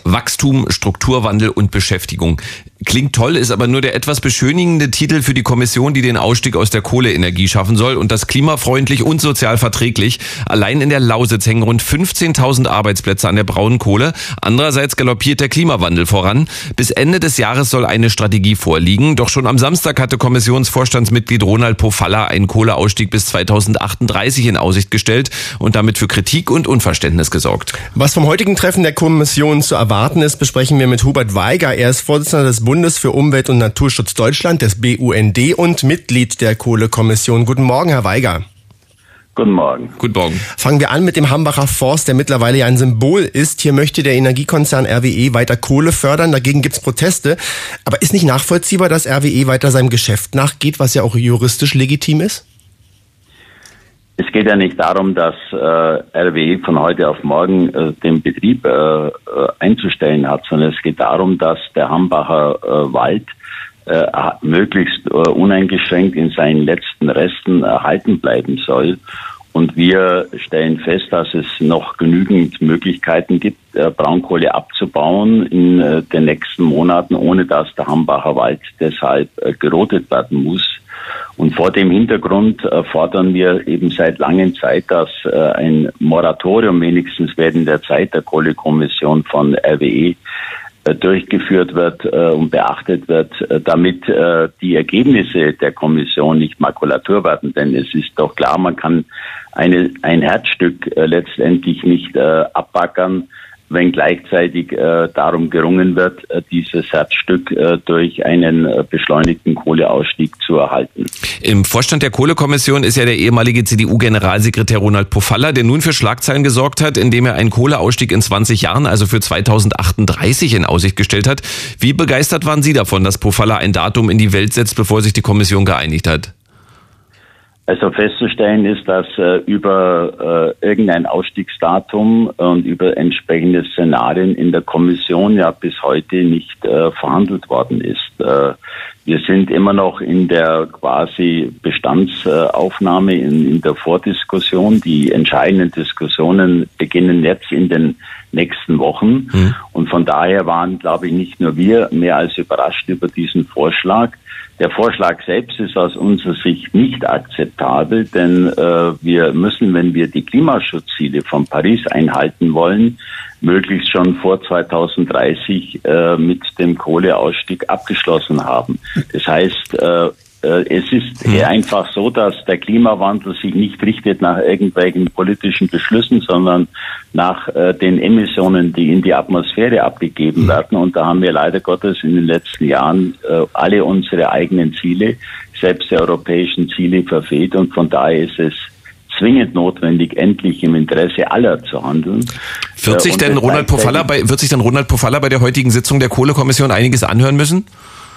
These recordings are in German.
Wachstum, Strukturwandel und Beschäftigung. Klingt toll, ist aber nur der etwas beschönigende Titel für die Kommission, die den Ausstieg aus der Kohleenergie schaffen soll und das klimafreundlich und sozial verträglich. Allein in der Lausitz hängen rund 15.000 Arbeitsplätze an der braunen Kohle. Andererseits galoppiert der Klimawandel voran. Bis Ende des Jahres soll eine Strategie vorliegen. Doch schon am Samstag hatte Kommissionsvorstandsmitglied Ronald Pofalla einen Kohleausstieg bis 2038 in Aussicht gestellt und damit für Kritik und Unverständnis gesorgt. Was vom heutigen Treffen der Kommission zu erwarten ist, besprechen wir mit Hubert Weiger. Er ist Vorsitzender des Bundes für Umwelt- und Naturschutz Deutschland, des BUND, und Mitglied der Kohlekommission. Guten Morgen, Herr Weiger. Guten Morgen. Guten Morgen. Fangen wir an mit dem Hambacher Forst, der mittlerweile ja ein Symbol ist. Hier möchte der Energiekonzern RWE weiter Kohle fördern. Dagegen gibt's Proteste. Aber ist nicht nachvollziehbar, dass RWE weiter seinem Geschäft nachgeht, was ja auch juristisch legitim ist? Es geht ja nicht darum, dass RWE von heute auf morgen den Betrieb einzustellen hat, sondern es geht darum, dass der Hambacher Wald möglichst uneingeschränkt in seinen letzten Resten erhalten bleiben soll. Und wir stellen fest, dass es noch genügend Möglichkeiten gibt, Braunkohle abzubauen in den nächsten Monaten, ohne dass der Hambacher Wald deshalb gerodet werden muss. Und vor dem Hintergrund fordern wir eben seit langer Zeit, dass ein Moratorium wenigstens während der Zeit der Kohlekommission von RWE durchgeführt wird und beachtet wird, damit die Ergebnisse der Kommission nicht Makulatur werden. Denn es ist doch klar, man kann ein Herzstück letztendlich nicht abbaggern, wenn gleichzeitig darum gerungen wird, dieses Herzstück durch einen beschleunigten Kohleausstieg zu erhalten. Im Vorstand der Kohlekommission ist ja der ehemalige CDU-Generalsekretär Ronald Pofalla, der nun für Schlagzeilen gesorgt hat, indem er einen Kohleausstieg in 20 Jahren, also für 2038, in Aussicht gestellt hat. Wie begeistert waren Sie davon, dass Pofalla ein Datum in die Welt setzt, bevor sich die Kommission geeinigt hat? Also festzustellen ist, dass über irgendein Ausstiegsdatum und über entsprechende Szenarien in der Kommission ja bis heute nicht verhandelt worden ist. Wir sind immer noch in der quasi Bestandsaufnahme, in der Vordiskussion. Die entscheidenden Diskussionen beginnen jetzt in den nächsten Wochen. Und von daher waren, glaube ich, nicht nur wir mehr als überrascht über diesen Vorschlag. Der Vorschlag selbst ist aus unserer Sicht nicht akzeptabel, denn wir müssen, wenn wir die Klimaschutzziele von Paris einhalten wollen, möglichst schon vor 2030 mit dem Kohleausstieg abgeschlossen haben. Das heißt, es ist einfach so, dass der Klimawandel sich nicht richtet nach irgendwelchen politischen Beschlüssen, sondern nach den Emissionen, die in die Atmosphäre abgegeben werden. Und da haben wir leider Gottes in den letzten Jahren alle unsere eigenen Ziele, selbst die europäischen Ziele, verfehlt. Und von daher ist es zwingend notwendig, endlich im Interesse aller zu handeln. Wird sich denn Ronald Pofalla bei der heutigen Sitzung der Kohlekommission einiges anhören müssen?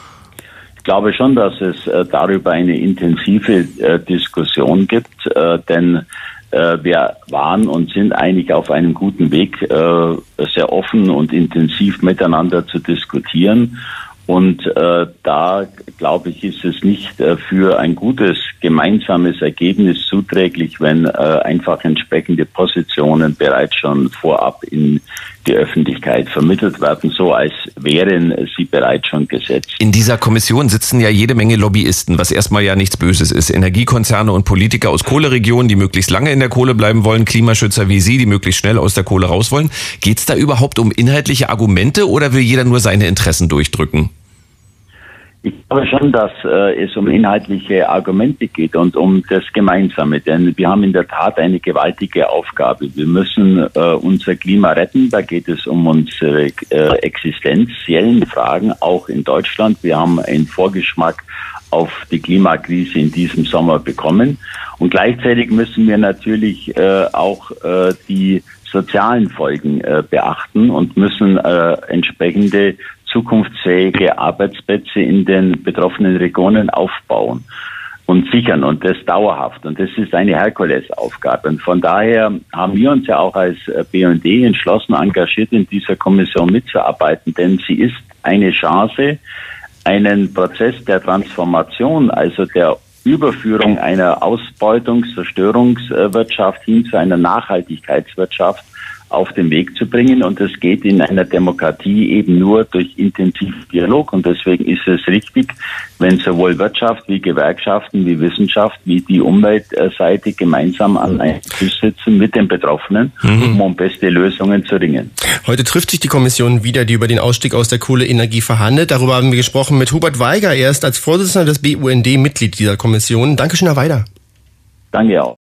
Ich glaube schon, dass es darüber eine intensive Diskussion gibt, denn wir waren und sind eigentlich auf einem guten Weg, sehr offen und intensiv miteinander zu diskutieren. Und da, glaube ich, ist es nicht für ein gutes gemeinsames Ergebnis zuträglich, wenn einfach entsprechende Positionen bereits schon vorab in die Öffentlichkeit vermittelt werden, so als wären sie bereits schon gesetzt. In dieser Kommission sitzen ja jede Menge Lobbyisten, was erstmal ja nichts Böses ist. Energiekonzerne und Politiker aus Kohleregionen, die möglichst lange in der Kohle bleiben wollen, Klimaschützer wie Sie, die möglichst schnell aus der Kohle raus wollen. Geht es da überhaupt um inhaltliche Argumente oder will jeder nur seine Interessen durchdrücken? Ich glaube schon, dass es um inhaltliche Argumente geht und um das Gemeinsame, denn wir haben in der Tat eine gewaltige Aufgabe. Wir müssen unser Klima retten, da geht es um unsere existenziellen Fragen, auch in Deutschland. Wir haben einen Vorgeschmack auf die Klimakrise in diesem Sommer bekommen und gleichzeitig müssen wir natürlich auch die sozialen Folgen beachten und müssen entsprechende zukunftsfähige Arbeitsplätze in den betroffenen Regionen aufbauen und sichern und das dauerhaft. Und das ist eine Herkulesaufgabe. Und von daher haben wir uns ja auch als BUND entschlossen engagiert, in dieser Kommission mitzuarbeiten, denn sie ist eine Chance, einen Prozess der Transformation, also der Überführung einer Zerstörungswirtschaft hin zu einer Nachhaltigkeitswirtschaft auf den Weg zu bringen. Und das geht in einer Demokratie eben nur durch intensiven Dialog. Und deswegen ist es richtig, wenn sowohl Wirtschaft wie Gewerkschaften, wie Wissenschaft, wie die Umweltseite gemeinsam an einem Tisch sitzen mit den Betroffenen, um beste Lösungen zu ringen. Heute trifft sich die Kommission wieder, die über den Ausstieg aus der Kohleenergie verhandelt. Darüber haben wir gesprochen mit Hubert Weiger. Er ist als Vorsitzender des BUND Mitglied dieser Kommission. Dankeschön, Herr Weider. Danke auch.